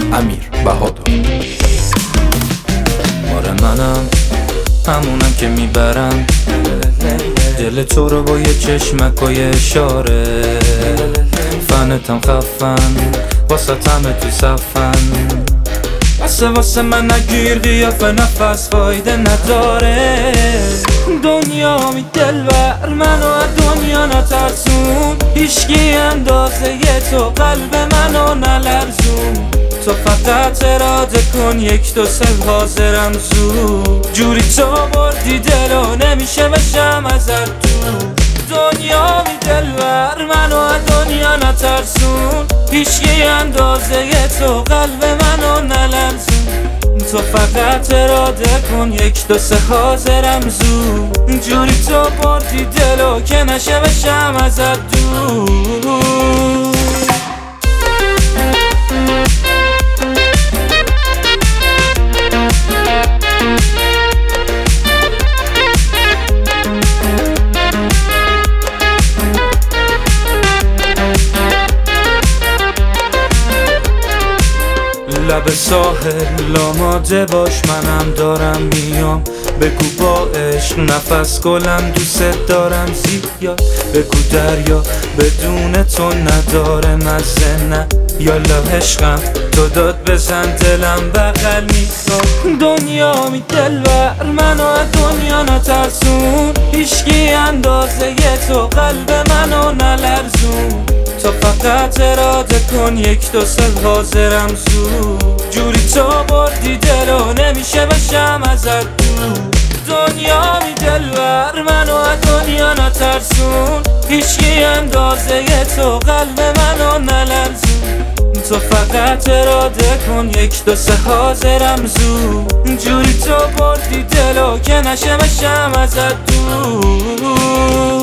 امیر بهادر. آره منم همونم که میبرم دل تو رو با یه چشمک و یه اشاره. فنتم خفن واسه همه تو صفن، واسه من نگیر قیافه نفس فایده نداره. دنیا می دلبر منو از دنیا نترسون، هیچکی اندازه تو قلب منو نلرزون. تو فقط اراده کن یک دو سه حاضرم زود، جوری تو بردی دلو نمیشه بشم ازت دور. دنیا می دلبر منو از دنیا نترسون، هیچکی اندازه تو قلب منو نلرزون. تو فقط اراده کن یک دو سه حاضرم زود، جوری تو بردی دلو که نشه بشم ازت دور. لب ساحل آماده باش منم دارم میام، بگو با عشق نفس گلم دوست دارم زیاد. بگو دریا بدون تو نداره مزه نه، یالا عشقم تو داد بزن دلم بغل میخواد. دنیا می دلبر منو از دنیا نترسون، هیچکی اندازه تو قلب منو نلرزون. تو فقط اراده کن یک دو سه حاضرم زود، جوری تو بردی دلو نمیشه بشم ازت دور. دنیا می دلبر منو از دنیا نترسون، هیچکی اندازه تو قلب منو نلرزون. تو فقط اراده کن یک دو سه حاضرم زود، جوری تو بردی دلو که نشه بشم ازت دور.